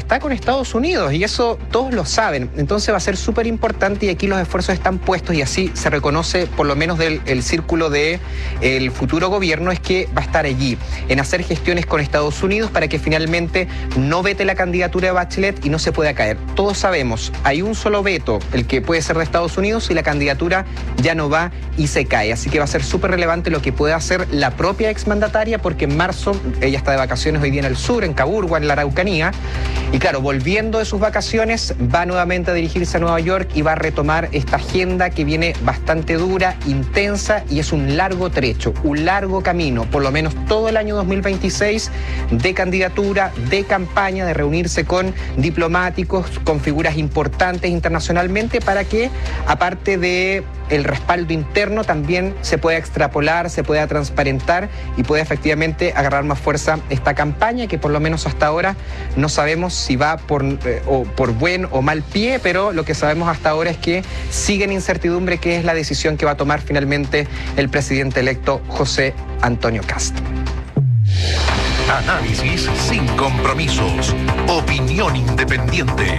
está con Estados Unidos y eso todos lo saben. Entonces va a ser súper importante y aquí los esfuerzos están puestos y así se reconoce por lo menos del el círculo de el futuro gobierno, es que va a estar allí en hacer gestiones con Estados Unidos para que finalmente no vete la candidatura de Bachelet y no se pueda caer. Todos sabemos, hay un solo veto, el que puede ser de Estados Unidos, y la candidatura ya no va y se cae. Así que va a ser súper relevante lo que pueda hacer la propia exmandataria, porque en marzo ella está de vacaciones hoy día en el sur, en Caburgua, en la Araucanía, y claro, volviendo de sus vacaciones, va nuevamente a dirigirse a Nueva York y va a retomar esta agenda que viene bastante dura, intensa, y es un largo trecho, un largo camino, por lo menos todo el año dos mil veintiséis, de candidatura, de campaña, de reunirse con diplomáticos, con figuras importantes internacionalmente, para que, aparte de el respaldo interno, también se pueda extrapolar, se pueda transparentar y pueda efectivamente agarrar más fuerza esta campaña, que por lo menos hasta ahora no sabemos si va por, eh, o por buen o mal pie, pero lo que sabemos hasta ahora es que sigue en incertidumbre qué es la decisión que va a tomar finalmente el presidente electo José Antonio Kast. Análisis sin compromisos. Opinión independiente.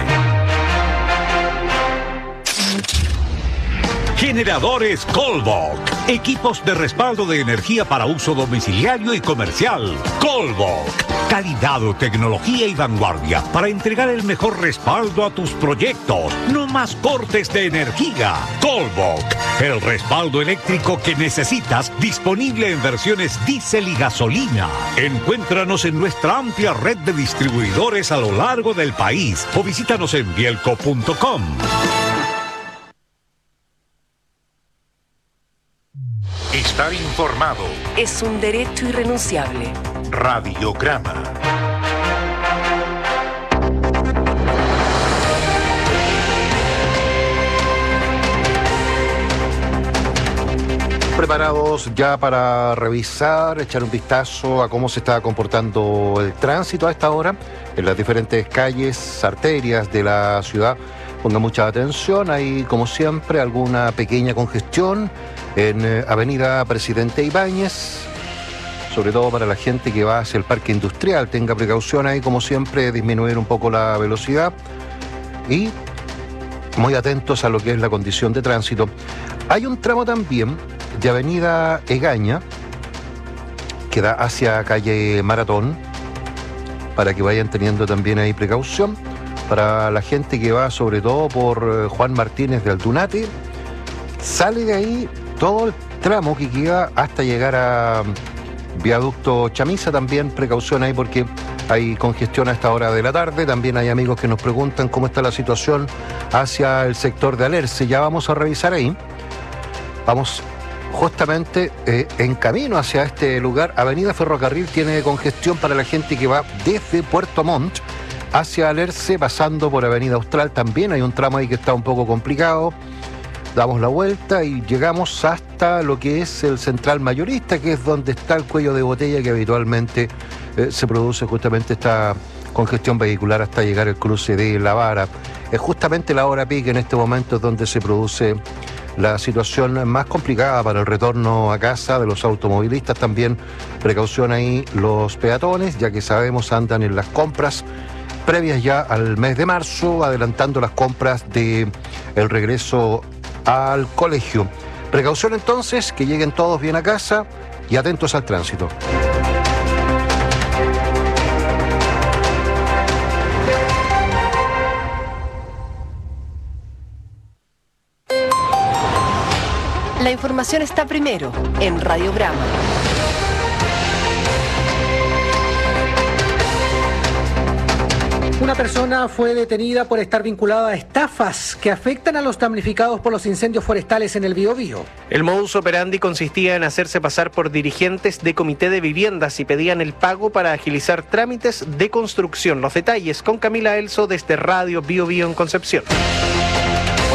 Generadores Colbach. Equipos de respaldo de energía para uso domiciliario y comercial. Colbach. Calidad, tecnología y vanguardia para entregar el mejor respaldo a tus proyectos. No más cortes de energía. Colbach. El respaldo eléctrico que necesitas, disponible en versiones diésel y gasolina. Encuéntranos en nuestra amplia red de distribuidores a lo largo del país o visítanos en bielco punto com. Estar informado es un derecho irrenunciable. Radiograma. Preparados ya para revisar, echar un vistazo a cómo se está comportando el tránsito a esta hora en las diferentes calles, arterias de la ciudad. Ponga mucha atención, hay como siempre alguna pequeña congestión en eh, Avenida Presidente Ibáñez, sobre todo para la gente que va hacia el parque industrial. Tenga precaución ahí, como siempre, disminuir un poco la velocidad y muy atentos a lo que es la condición de tránsito. Hay un tramo también de Avenida Egaña que da hacia calle Maratón, para que vayan teniendo también ahí precaución. Para la gente que va sobre todo por Juan Martínez de Aldunate, sale de ahí todo el tramo que queda hasta llegar a Viaducto Chamisa. También precaución ahí porque hay congestión a esta hora de la tarde. También hay amigos que nos preguntan cómo está la situación hacia el sector de Alerce. Ya vamos a revisar ahí. Vamos justamente eh, en camino hacia este lugar. Avenida Ferrocarril tiene congestión para la gente que va desde Puerto Montt hacia Alerce, pasando por Avenida Austral. También hay un tramo ahí que está un poco complicado. Damos la vuelta y llegamos hasta lo que es el Central Mayorista, que es donde está el cuello de botella que habitualmente eh, se produce justamente esta congestión vehicular hasta llegar al cruce de La Vara. Es justamente la hora pico en este momento donde se produce la situación más complicada para el retorno a casa de los automovilistas. También precaución ahí los peatones, ya que sabemos andan en las compras previas ya al mes de marzo, adelantando las compras de el regreso al colegio. Precaución entonces, que lleguen todos bien a casa y atentos al tránsito. La información está primero en Radiograma. Una persona fue detenida por estar vinculada a estafas que afectan a los damnificados por los incendios forestales en el Biobío. El modus operandi consistía en hacerse pasar por dirigentes de comité de viviendas y pedían el pago para agilizar trámites de construcción. Los detalles con Camila Elso desde Radio Biobío en Concepción.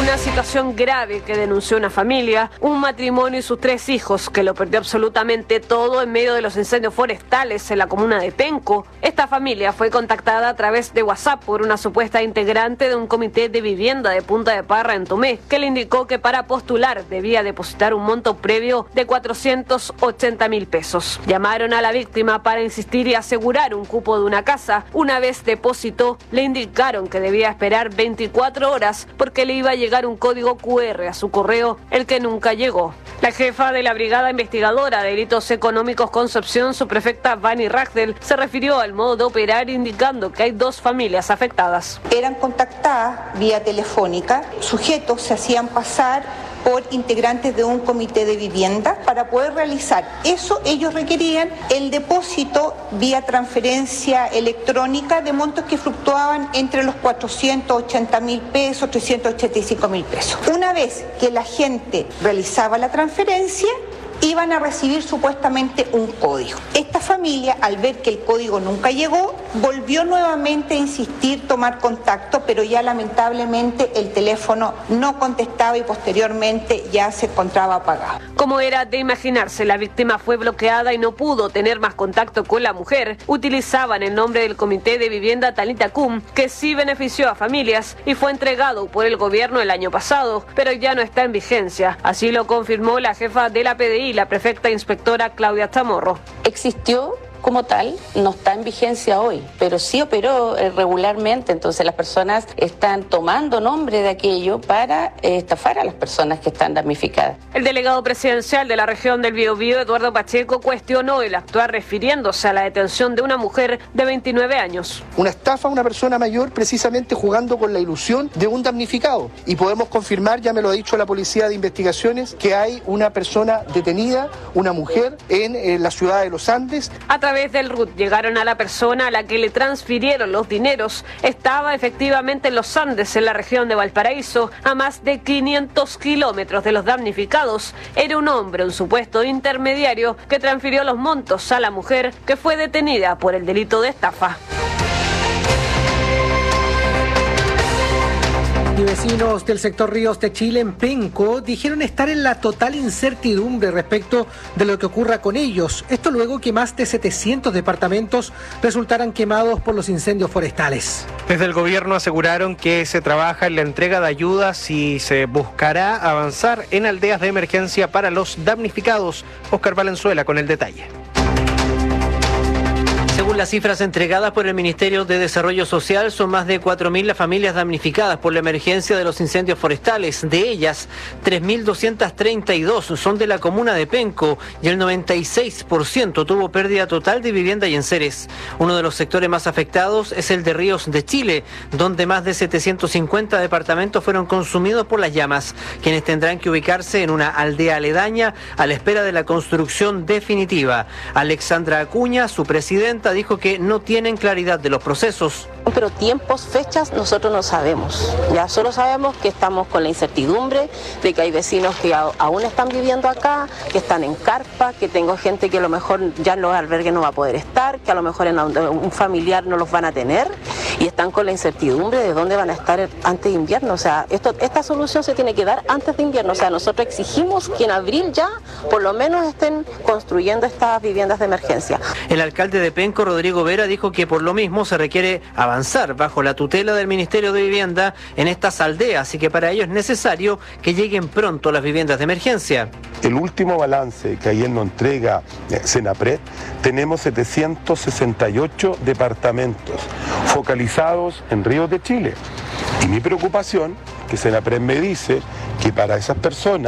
Una situación grave que denunció una familia, un matrimonio y sus tres hijos, que lo perdió absolutamente todo en medio de los incendios forestales en la comuna de Penco. Esta familia fue contactada a través de WhatsApp por una supuesta integrante de un comité de vivienda de Punta de Parra en Tomé, que le indicó que para postular debía depositar un monto previo de cuatrocientos ochenta mil pesos. Llamaron a la víctima para insistir y asegurar un cupo de una casa. Una vez depositó, le indicaron que debía esperar veinticuatro horas porque le iba a llegar un código cu erre a su correo, el que nunca llegó. La jefa de la Brigada Investigadora de Delitos Económicos Concepción, subprefecta Vani Ragdel, se refirió al modo de operar indicando que hay dos familias afectadas. Eran contactadas vía telefónica, sujetos se hacían pasar por integrantes de un comité de vivienda. Para poder realizar eso, ellos requerían el depósito vía transferencia electrónica de montos que fluctuaban entre los cuatrocientos ochenta mil pesos, trescientos ochenta y cinco mil pesos. Una vez que la gente realizaba la transferencia, iban a recibir supuestamente un código. Esta familia, al ver que el código nunca llegó, volvió nuevamente a insistir, tomar contacto, pero ya lamentablemente el teléfono no contestaba y posteriormente ya se encontraba apagado. Como era de imaginarse, la víctima fue bloqueada y no pudo tener más contacto con la mujer. Utilizaban el nombre del Comité de Vivienda Talitacum, que sí benefició a familias y fue entregado por el gobierno el año pasado, pero ya no está en vigencia. Así lo confirmó la jefa de la P D I, la prefecta inspectora Claudia Chamorro. Existió como tal, no está en vigencia hoy, pero sí operó eh, regularmente, entonces las personas están tomando nombre de aquello para eh, estafar a las personas que están damnificadas. El delegado presidencial de la región del Biobío, Eduardo Pacheco, cuestionó el actuar refiriéndose a la detención de una mujer de veintinueve años. Una estafa a una persona mayor precisamente jugando con la ilusión de un damnificado. Y podemos confirmar, ya me lo ha dicho la Policía de Investigaciones, que hay una persona detenida, una mujer, en eh, la ciudad de Los Andes. A través del R U T llegaron a la persona a la que le transfirieron los dineros. Estaba efectivamente en Los Andes, en la región de Valparaíso, a más de quinientos kilómetros de los damnificados. Era un hombre, un supuesto intermediario, que transfirió los montos a la mujer, que fue detenida por el delito de estafa. Y vecinos del sector Ríos de Chile en Penco dijeron estar en la total incertidumbre respecto de lo que ocurra con ellos. Esto luego que más de setecientos departamentos resultaran quemados por los incendios forestales. Desde el gobierno aseguraron que se trabaja en la entrega de ayudas y se buscará avanzar en aldeas de emergencia para los damnificados. Oscar Valenzuela con el detalle. Según las cifras entregadas por el Ministerio de Desarrollo Social, son más de cuatro mil las familias damnificadas por la emergencia de los incendios forestales. De ellas, tres mil doscientas treinta y dos son de la comuna de Penco y el noventa y seis por ciento tuvo pérdida total de vivienda y enseres. Uno de los sectores más afectados es el de Ríos de Chile, donde más de setecientos cincuenta departamentos fueron consumidos por las llamas, quienes tendrán que ubicarse en una aldea aledaña a la espera de la construcción definitiva. Alexandra Acuña, su presidenta, dijo que no tienen claridad de los procesos. Pero tiempos, fechas, nosotros no sabemos. Ya solo sabemos que estamos con la incertidumbre de que hay vecinos que a, aún están viviendo acá, que están en carpa, que tengo gente que a lo mejor ya en los albergues no va a poder estar, que a lo mejor en un familiar no los van a tener y están con la incertidumbre de dónde van a estar antes de invierno. O sea, esto, esta solución se tiene que dar antes de invierno. O sea, nosotros exigimos que en abril ya por lo menos estén construyendo estas viviendas de emergencia. El alcalde de Penco, Rodrigo Vera, dijo que por lo mismo se requiere avanzar bajo la tutela del Ministerio de Vivienda en estas aldeas y que para ello es necesario que lleguen pronto las viviendas de emergencia. El último balance que ayer nos entrega Senapred, tenemos setecientos sesenta y ocho departamentos focalizados en Ríos de Chile. Y mi preocupación, que Senapred me dice que para esas personas